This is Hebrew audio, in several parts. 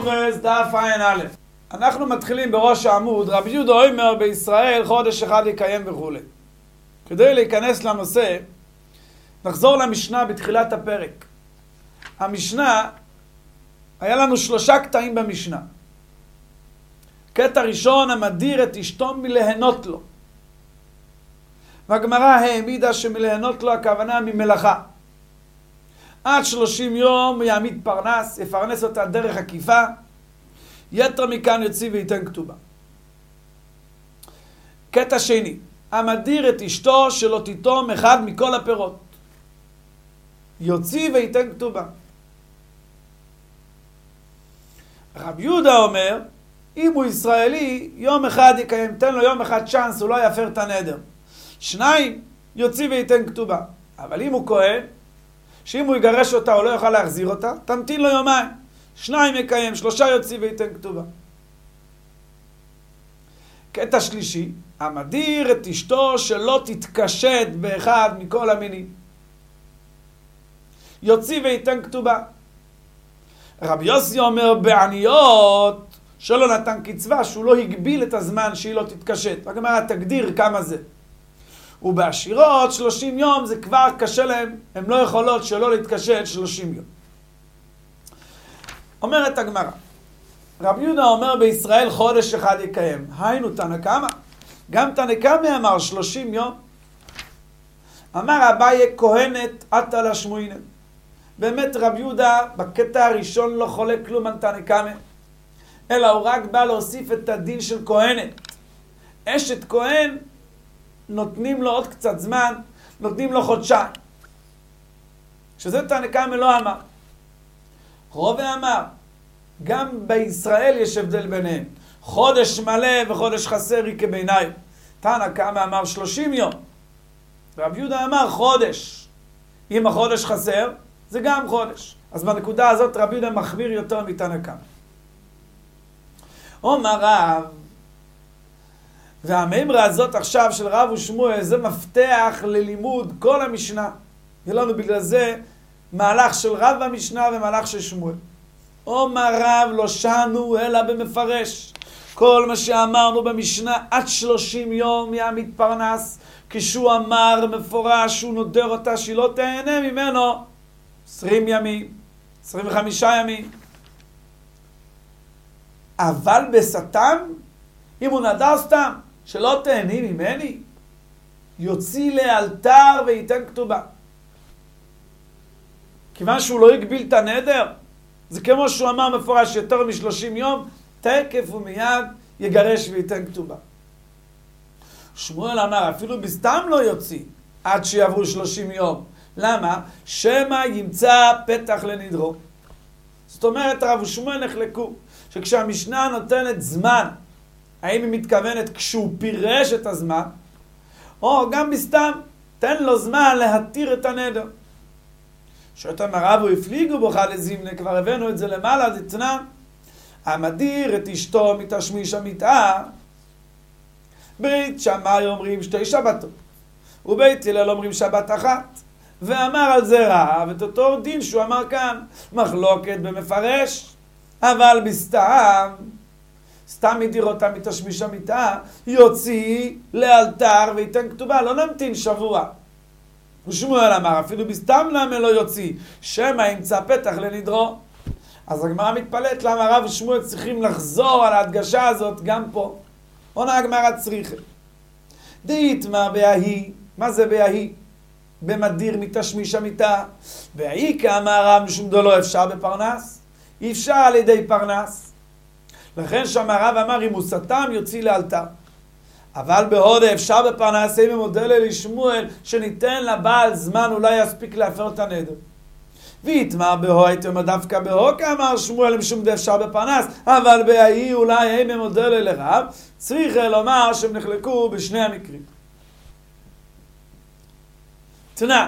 שבועס דף ע"א. אנחנו מתחילים בראש העמוד. רבי יהודה אומר בישראל חודש אחד יקיים וכו'. כדי להיכנס לנושא, נחזור למשנה בתחילת הפרק. המשנה, היה לנו 3 קטעים במשנה. קטע ראשון, המדיר את אשתו מלהנות לו. והגמרא העמידה שמלהנות לו הכוונה ממלאכה. עד 30 יום הוא יעמיד פרנס, יפרנס אותה דרך עקיפה, יתר מכאן יוציא וייתן כתובה. קטע שני, המדיר את אשתו שלא תיתום אחד מכל הפירות, יוציא וייתן כתובה. רבי יהודה אומר, אם הוא ישראלי, יום אחד יקיים, תן לו יום אחד צ'אנס, הוא לא יפר את הנדר. 2, יוציא וייתן כתובה. אבל אם הוא כהן, שאם הוא יגרש אותה הוא לא יוכל להחזיר אותה, תמתין לו יומיים. 2 יקיים, 3 יוציא וייתן כתובה. קטע שלישי, המדיר את אשתו שלא תתקשט באחד מכל המינים, יוציא וייתן כתובה. רבי יוסי אומר בעניות שלא נתן קצבה, שהוא לא הגביל את הזמן שהיא לא תתקשט. הגמרא תגדיר כמה זה. ובעשירות 30 יום זה כבר קשה להם, הם לא יכולות שלא להתקשט 30 יום. אומרת הגמרא, רבי יהודה אומר בישראל חודש אחד יקיים. היינו תנא קמא, גם תנא קמא אמר 30 יום. אמר אביי כהנת עתה לשמואינן. באמת רבי יהודה בקטע הראשון לא חולק כלום על תנא קמא, אלא הוא רק בא להוסיף את הדין של כהנת. אשת כהן נותנים לו עוד קצת זמן, נותנים לו חודשיים. שזה תנא קמא לא אמר. רובה אמר, גם בישראל יש הבדל ביניהם. חודש מלא וחודש חסר היא כביניים. תנא קמא אמר 30 יום. רבי יהודה אמר חודש. אם החודש חסר, זה גם חודש. אז בנקודה הזאת רבי יהודה מחמיר יותר מתנא קמא. אומר רב, והמימרה הזאת עכשיו של רב ושמואל, זה מפתח ללימוד כל המשנה. יהיה לנו בגלל זה מהלך של רב במשנה ומהלך של שמואל. אומר רב לא שנו אלא במפרש. כל מה שאמרנו במשנה עד 30 יום יעמיד פרנס, כשהוא אמר מפורש שהוא נודר אותה שהיא לא תהנה ממנו 20 ימים, 25 ימים. אבל בסתם, אם הוא נדר סתם שלא תהני ממני, יוציא לאלתר וייתן כתובה. כיוון שהוא לא הגביל את הנדר, זה כמו שהוא אמר מפורש יותר מ30 יום, תקף ומיד יגרש וייתן כתובה. שמואל אמר אפילו בסתם לא יוציא עד שיעברו 30 יום. למה? שמא ימצא פתח לנדרו. זאת אומרת רב ושמואל נחלקו שכשהמשנה נותנת זמן, האם היא מתכוונת כשהוא פירש את הזמן, או גם בסתם תן לו זמן להתיר את הנדר. שאותם הרב הפליגו בו לזימנה, כבר הבאנו את זה למעלה, דתנן, המדיר את אשתו מתשמיש המיטה, בית שמאי אומרים 2 שבתות, ובית הלל אומרים שבת אחת, ואמר על זה רב את אותו דין שהוא אמר כאן, מחלוקת במפרש, אבל בסתם, סתם מדיר אותה מתשמיש המיטה, יוציא לאלתר וייתן כתובה, לא נמתין שבוע. ושמואל אמר, אפילו בסתם למה לא יוציא, שמא ימצא פתח לנדרו. אז הגמרא מתפלאת למה רב ושמואל צריכים לחזור על ההדגשה הזאת גם פה. עונה הגמרא צריכה. דאיתמר בהאי, מה זה בהאי? במדיר מתשמיש המיטה. בהאי כאמר רב משום דלא אפשר בפרנס, אי אפשר על ידי פרנס. לכן שם הרב אמר, אם הוא סתם יוציא לאלתר. אבל בהודה אפשר בפרנס, אם מודל אל שמואל, שניתן לבעל זמן, אולי יספיק להפר את הנדר. ויתמר בהו, הייתי אומר דווקא בהו, כאמר שמואל משום דה אפשר בפרנס, אבל בהאי אולי הם מודל אל הרב, צריך לומר שהם נחלקו בשני המקרים. תנא,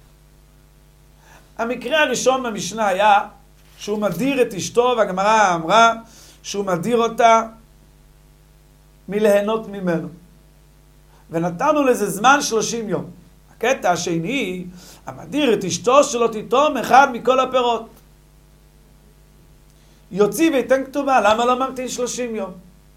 המקרה הראשון במשנה היה שהוא מדיר את אשתו, והגמרא אמרה שהוא מדיר אותה מלהנות ממנו. ונתנו לזה זמן 30 יום. הקטע השני, המדיר את אשתו שלא תיתום אחד מכל הפירות. יוציא וייתן כתובה. למה לא ממתין 30 יום?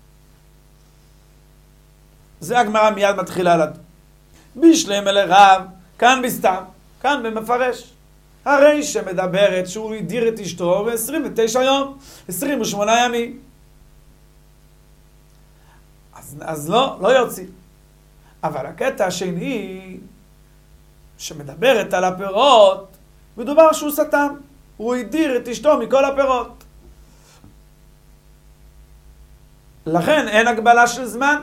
זה הגמרא מיד מתחילה לדון. בישלם אל רב, כאן בסתם, כאן במפרש. הרי שמדברת שהוא הדיר את אשתו ב-29 יום, 28 ימים. אז לא יוציא. אבל הקטע השני, שמדברת על הפירות, מדובר שהוא סתם. הוא הדיר את אשתו מכל הפירות. לכן אין הגבלה של זמן.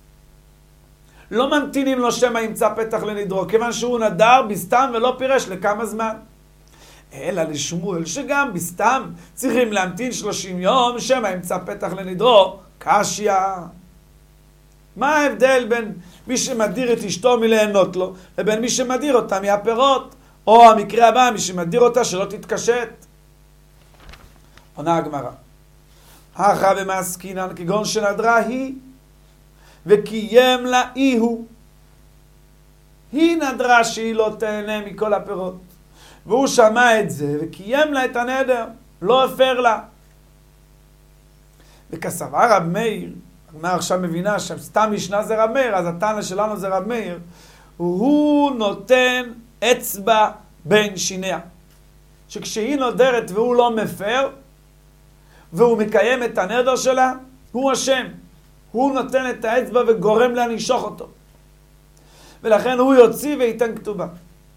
לא ממתינים לו שמא ימצא פתח לנדרו, כיוון שהוא נדר בסתם ולא פירש לכמה זמן. אלא לשמואל שגם בסתם צריכים להמתין 30 יום שמא ימצא פתח לנדרו, קשיא. מה ההבדל בין מי שמדיר את אשתו מליהנות לו, לבין מי שמדיר אותה מהפירות? או המקרה הבא, מי שמדיר אותה שלא תתקשט. עונה הגמרא. הכא במעסקינן כגון שנדרה היא, וקיים לה אי הוא. היא נדרה שהיא לא תהנה מכל הפירות. והוא שמע את זה, וקיים לה את הנדר, לא הפר לה. וכסבר רב מאיר, הגמרא עכשיו מבינה שסתם משנה זה רב מאיר, אז התנא שלנו זה רב מאיר, הוא נותן אצבע בין שיניה. שכשהיא נודרת והוא לא מפר, והוא מקיים את הנדר שלה, הוא השם. הוא נותן את האצבע וגורם לה לנשוך אותו. ולכן הוא יוציא וייתן כתובה.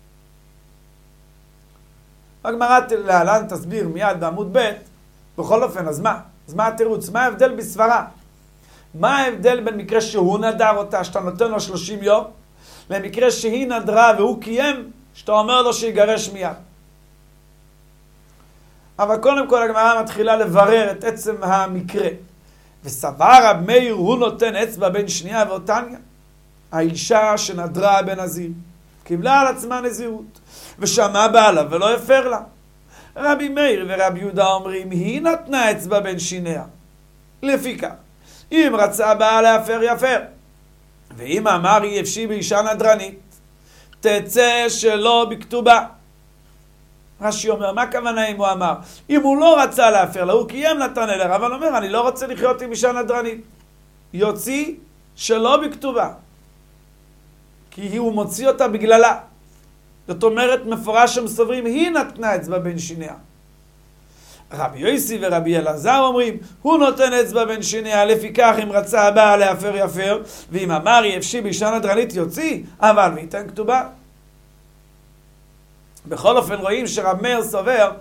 הגמרא להלן תסביר מיד בעמוד ב'. בכל אופן, אז מה? אז מה התירוץ? מה ההבדל בסברה? מה ההבדל בין מקרה שהוא נדר אותה, שאתה נותן לו 30 יום, למקרה שהיא נדרה והוא קיים, שאתה אומר לו שיגרש מיד? אבל קודם כל הגמרא מתחילה לברר את עצם המקרה. וסבר רב מאיר הוא נותן אצבע בין שנייה ואותניה. האישה שנדרה בנזיר קיבלה על עצמה נזירות ושמע בעלה ולא הפר לה. רבי מאיר ורבי יהודה אומרים היא נתנה אצבע בין שיניה. לפיכך אם רצה בעלה להפר יפר, ואם אמר היא אפשי באישה נדרנית תצא שלא בכתובה. רש"י אומר, מה הכוונה אם הוא אמר? אם הוא לא רצה להפר לה, הוא קיים נתן אליה, אבל אומר, אני לא רוצה לחיות עם אישה נדרנית. יוציא שלא בכתובה. כי הוא מוציא אותה בגללה. זאת אומרת, מפורש שהם סוברים, היא נתנה אצבע בין שיניה. רבי יוסי ורבי אלעזר אומרים, הוא נותן אצבע בין שיניה, לפיכך אם רצה הבעל להפר יפר, ואם אמר היא אפשי באישה נדרנית יוציא, אבל וייתן כתובה. בכל אופן רואים שרב מאיר סובר,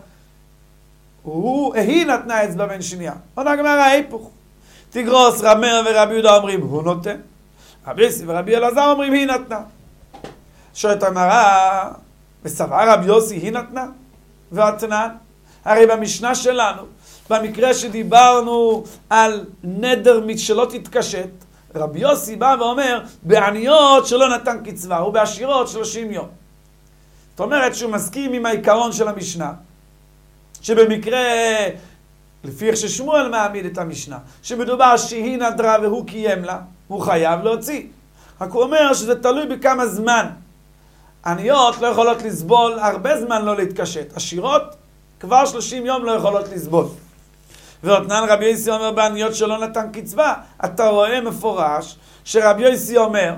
היא נתנה אצבע בין שנייה. עונה הגמרא ההיפוך. תגרוס רב מאיר ורבי יהודה אומרים, הוא נותן. רבי יוסי ורבי אלעזר אומרים, היא נתנה. שואלת הגמרא, וסבר רבי יוסי היא נתנה? ואתנן? הרי במשנה שלנו, במקרה שדיברנו על נדר שלא תתקשט, רבי יוסי בא ואומר, בעניות שלא נתן קצבה, ובעשירות 30 יום. זאת אומרת שהוא מסכים עם העיקרון של המשנה, שבמקרה, לפי איך ששמואל מעמיד את המשנה, שמדובר שהיא נדרה והוא קיים לה, הוא חייב להוציא. רק הוא אומר שזה תלוי בכמה זמן. עניות לא יכולות לסבול הרבה זמן לא להתקשט. עשירות כבר 30 יום לא יכולות לסבול. ואותנן רבי יוסי אומר בעניות שלא נתן קצבה. אתה רואה מפורש שרבי יוסי אומר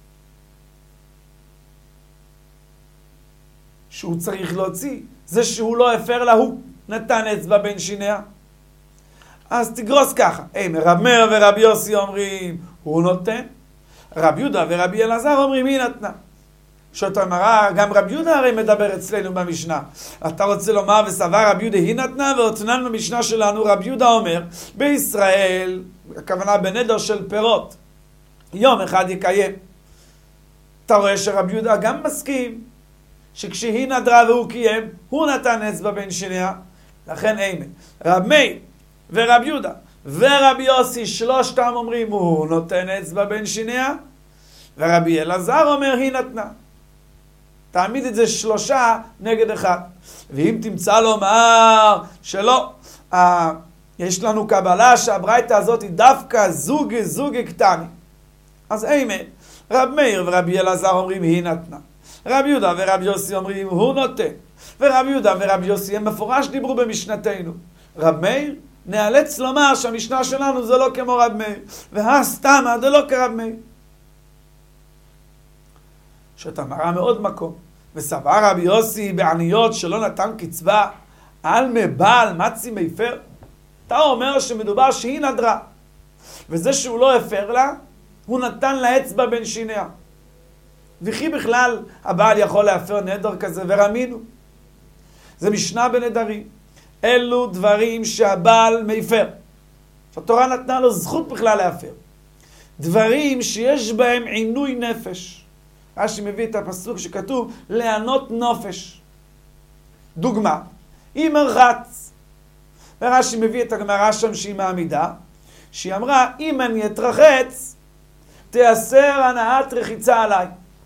שהוא צריך להוציא. זה שהוא לא הפר לה, הוא נתן אצבע בין שיניה. אז תגרוס ככה. רב מאיר ורבי יוסי אומרים, הוא נותן. רבי יהודה ורבי אלעזר אומרים, היא נתנה. שואלת הגמרא, גם רבי יהודה הרי מדבר אצלנו במשנה. אתה רוצה לומר, וסבר רבי יהודה היא נתנה, ואותנן במשנה שלנו, רבי יהודה אומר, בישראל, הכוונה בנדר של פירות, יום אחד יקיים. אתה רואה שרבי יהודה גם מסכים, שכשהיא נדרה והוא קיים, הוא נתן אצבע בין שיניה. לכן אימן. רב מאיר ורבי יהודה ורבי יוסי, שלושתם אומרים, הוא נותן אצבע בין שיניה, ורבי אלעזר אומר, היא נתנה. תעמיד את זה 3 נגד 1. ואם תמצא לומר שלא, יש לנו קבלה שהברייתא הזאת היא דווקא זוג קטני. אז אימן. רב מאיר ורבי אלעזר אומרים, היא נתנה. רבי יהודה ורבי יוסי אומרים, הוא נותן. ורבי יהודה ורבי יוסי הם מפורש דיברו במשנתנו. רב מאיר נאלץ לומר שהמשנה שלנו זה לא כמו רב מאיר, והסתמה זה לא כרב מאיר. שאתה מראה מאוד מקום. וסבר רבי יוסי בעניות שלא נתן קצבה על מבעל מצי מיפר, אתה אומר שמדובר שהיא נדרה, וזה שהוא לא הפר לה, הוא נתן לה אצבע בין שיניה. וכי בכלל הבעל יכול להפר נדר כזה, ורמינו. זה משנה בנדרים. אלו דברים שהבעל מיפר. התורה נתנה לו זכות בכלל להפר. דברים שיש בהם עינוי נפש. רש"י מביא את הפסוק שכתוב לענות נופש. דוגמה, היא מרחץ. ורש"י מביא את הגמרא שם שהיא מעמידה, שהיא אמרה, אם אני אתרחץ, תיאסר הנעת רחיצה עליי.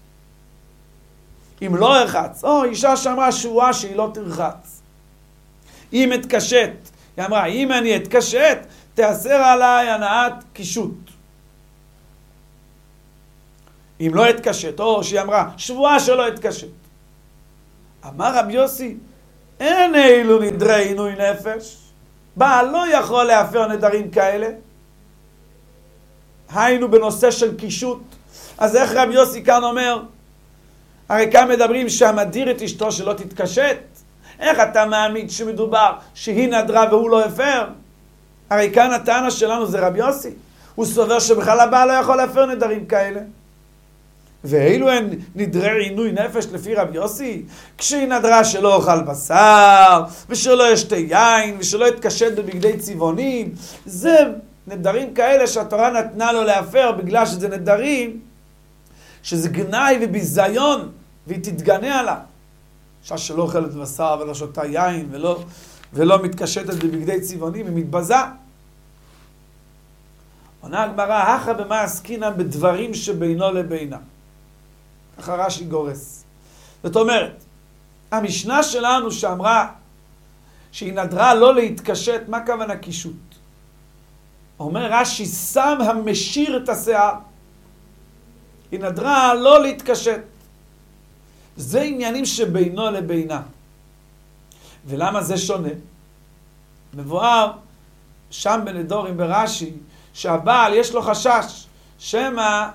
אם לא ארחץ, או אישה שאמרה שבועה שהיא לא תרחץ. אם אתקשט, היא אמרה, אם אני אתקשט, תיאסר עליי הנעת קישוט. אם לא אתקשט, או שהיא אמרה, שבועה שלא אתקשט. אמר רבי יוסי, אין אילו נדרי עינוי נפש. בעל לא יכול להפר נדרים כאלה. היינו בנושא של קישוט. אז איך רבי יוסי כאן אומר? הרי כאן מדברים שהמדיר את אשתו שלא תתקשט. איך אתה מעמיד שמדובר שהיא נדרה והוא לא הפר? הרי כאן הטענה שלנו זה רבי יוסי. הוא סובר שבכלל הבעל לא יכול להפר נדרים כאלה. ואילו הן נדרי עינוי נפש לפי רבי יוסי, כשהיא נדרה שלא אוכל בשר, ושלא ישתה יין, ושלא יתקשט בבגדי צבעונים, זה נדרים כאלה שהתורה נתנה לו להפר, בגלל שזה נדרים, שזה גנאי וביזיון, והיא תתגנה עליו. אישה שלא אוכלת בשר ולא שותה יין, ולא מתקשטת בבגדי צבעונים, היא מתבזה. עונה הגמרא, הכה במה עסקינן בדברים שבינו לבינה. ככה רש"י גורס. זאת אומרת, המשנה שלנו שאמרה שהיא נדרה לא להתקשט, מה כוונה קישוט? אומר רש"י, שם המשיר את השיער. היא נדרה לא להתקשט. זה עניינים שבינו לבינה. ולמה זה שונה? מבואר שם בנדורים ברש"י, שהבעל יש לו חשש, שמא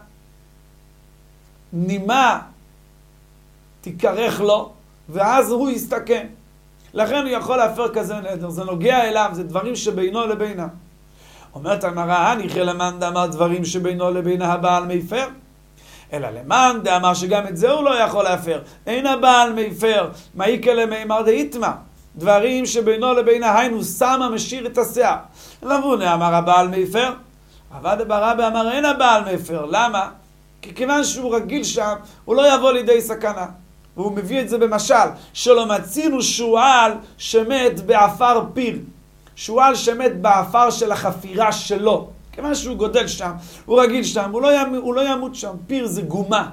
נימה תיקרך לו, ואז הוא יסתכן. לכן הוא יכול להפר כזה נדר. זה נוגע אליו, זה דברים שבינו לבינה. אומרת הגמרא, הניחא למאן דאמר דברים שבינו לבינה הבעל מיפר? אלא למאן דאמר שגם את זה הוא לא יכול להפר. אין הבעל מיפר, מאיקא למימר דאיתמא. דברים שבינו לבינה, היינו שמה משיר את השיער. לבונה אמר הבעל מיפר, עבד ברבא אמר אין הבעל מיפר. למה? כי כיוון שהוא רגיל שם, הוא לא יבוא לידי סכנה. והוא מביא את זה במשל, שלא מצינו שועל שמת בעפר פיר. שועל שמת בעפר של החפירה שלו. כיוון שהוא גודל שם, הוא רגיל שם, הוא לא ימות שם. פיר זה גומה.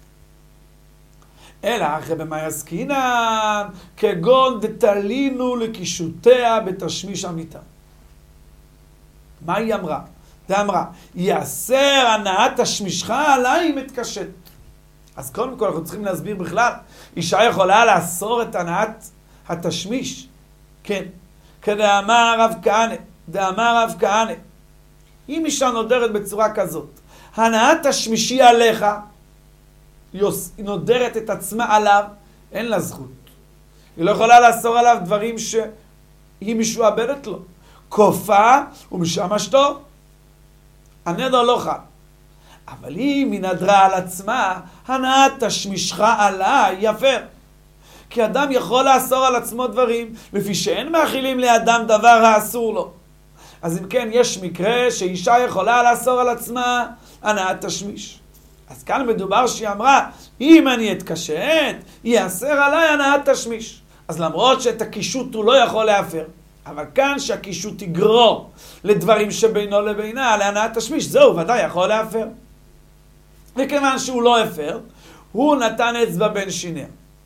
אלא אחרי במה עסקינן, כגון דתלינו לקישוטיה בתשמיש המיטה. מה היא אמרה? אמרה, יאסר הנעת תשמישך עליי אם אתקשט. אז קודם כל אנחנו צריכים להסביר בכלל, אישה יכולה לאסור את הנעת התשמיש. כן. כדאמר רב כהנא, אם אישה נודרת בצורה כזאת, הנעת תשמישי עליך, היא נודרת את עצמה עליו, אין לה זכות. היא לא יכולה לאסור עליו דברים שהיא משועבדת לו. כופה ומשמשתו, הנדר לא חל. אבל אם היא נדרה על עצמה, הנעת תשמישך עליי יפר. כי אדם יכול לאסור על עצמו דברים, לפי שאין מאכילים לאדם דבר האסור לו. אז אם כן, יש מקרה שאישה יכולה לאסור על עצמה הנעת תשמיש. אז כאן מדובר שהיא אמרה, אם אני אתקשט, יאסר עליי הנעת תשמיש. אז למרות שאת הקישוט הוא לא יכול להפר, אבל כאן שהקישוט יגרור לדברים שבינו לבינה, להנעת תשמיש, זהו ודאי יכול להפר. וכיוון שהוא לא הפר, הוא נתן אצבע בין שיניה.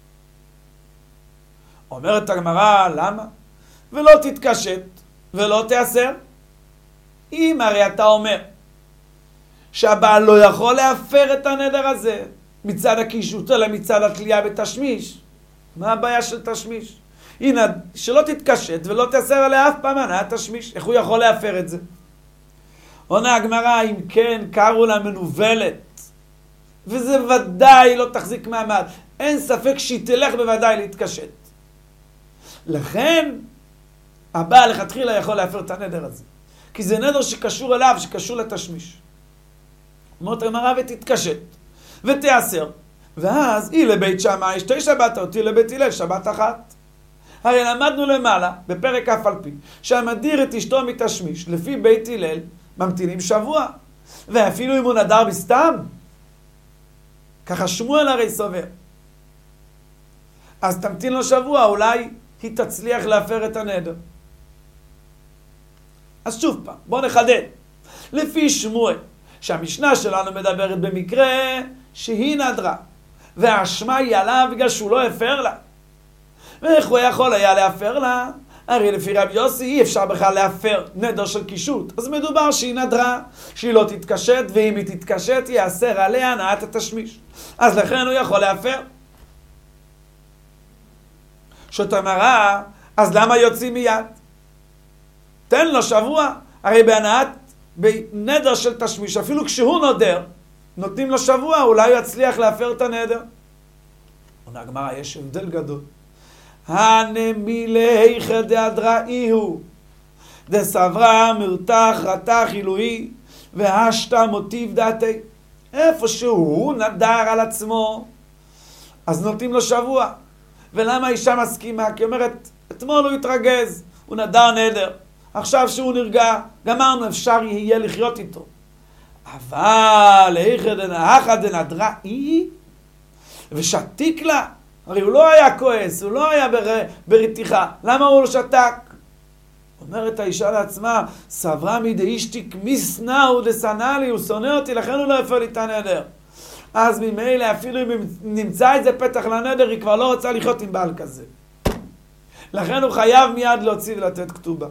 אומרת הגמרא, למה? ולא תתקשט ולא תיאסר. אם הרי אתה אומר שהבעל לא יכול להפר את הנדר הזה מצד הקישוט אלא מצד התלייה בתשמיש, מה הבעיה של תשמיש? הנה, שלא תתקשט ולא תאסר עליה אף פעם הנעת תשמיש. איך הוא יכול להפר את זה? עונה הגמרא, אם כן, קראו לה מנובלת, וזה ודאי לא תחזיק מעמד. אין ספק שהיא תלך בוודאי להתקשט. לכן, הבעל לכתחילה יכול להפר את הנדר הזה. כי זה נדר שקשור אליו, שקשור לתשמיש. אומרת הגמרא ותתקשט, ותאסר. ואז היא לבית שמאי 2 שבתות, היא לבית הלל שבת אחת. הרי למדנו למעלה, בפרק אף על פי, שהמדיר את אשתו מתשמיש, לפי בית הלל, ממתינים שבוע. ואפילו אם הוא נדר בסתם, ככה שמואל הרי סובר. אז תמתין לו שבוע, אולי היא תצליח להפר את הנדר. אז שוב פעם, בואו נחדד. לפי שמואל, שהמשנה שלנו מדברת במקרה שהיא נדרה, והאשמה היא עליו בגלל שהוא לא הפר לה. ואיך הוא יכול היה להפר לה? הרי לפי רב יוסי אי אפשר בכלל להפר נדר של קישוט. אז מדובר שהיא נדרה, שהיא לא תתקשט, ואם היא תתקשט יאסר עליה הנעת התשמיש. אז לכן הוא יכול להפר. שאת אמרה, אז למה יוצאים מיד? תן לו שבוע. הרי בנדר של תשמיש, אפילו כשהוא נודר, נותנים לו שבוע, אולי הוא יצליח להפר את הנדר. עונה הגמרא, יש הבדל גדול. הנמילי חדי הדראי הוא דסברה מרתח רתח עילוי והשתה מוטיב דעתי. איפה שהוא נדר על עצמו, אז נותנים לו שבוע. ולמה האישה מסכימה? כי אומרת, אתמול הוא התרגז, הוא נדר נדר, עכשיו שהוא נרגע, גמרנו, אפשר יהיה לחיות איתו. אבל האחד דנדראי ושתיק לה, הרי הוא לא היה כועס, הוא לא היה ברתיחה, למה הוא לא שתק? אומרת האישה לעצמה, סברה מדאישתיק מסנאו דסנא לי, הוא שונא אותי, לכן הוא לא הפר לי את הנדר. אז ממילא אפילו אם נמצא איזה פתח לנדר, היא כבר לא רוצה לחיות עם בעל כזה. לכן הוא חייב מיד להוציא ולתת כתובה.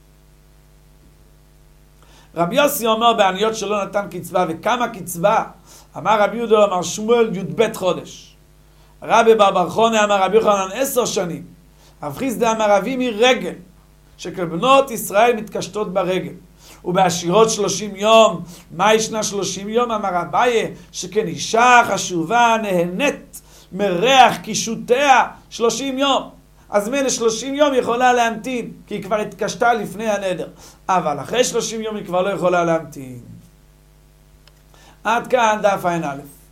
רבי יוסי אומר בעניות שלא נתן קצבה, וכמה קצבה? אמר רבי יהודה, אמר שמואל י"ב חודש. רבי בר חונה אמר רבי יוחנן 10 שנים. רב חיסדא אמר אבי מרגל, שכל בנות ישראל מתקשטות ברגל. ובעשירות 30 יום, מה ישנה 30 יום? אמר אביי, שכן אישה חשובה נהנית מריח קישוטיה 30 יום. אז מילא 30 יום יכולה להמתין, כי היא כבר התקשתה לפני הנדר. אבל אחרי 30 יום היא כבר לא יכולה להמתין. עד כאן דף ע"א.